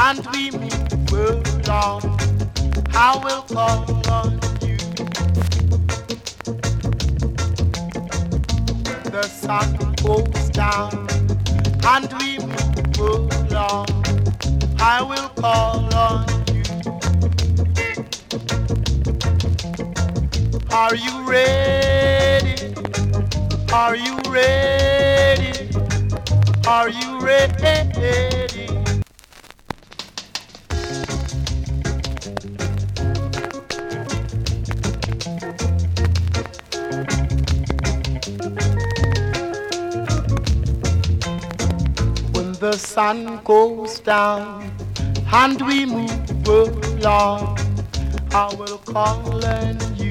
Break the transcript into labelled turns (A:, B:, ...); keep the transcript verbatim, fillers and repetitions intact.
A: and we move along, I will call on you. The sun goes down and we move along, I will call on you. Are you ready? Are you ready? Are you ready? When the sun goes down and we move along, I will call on you.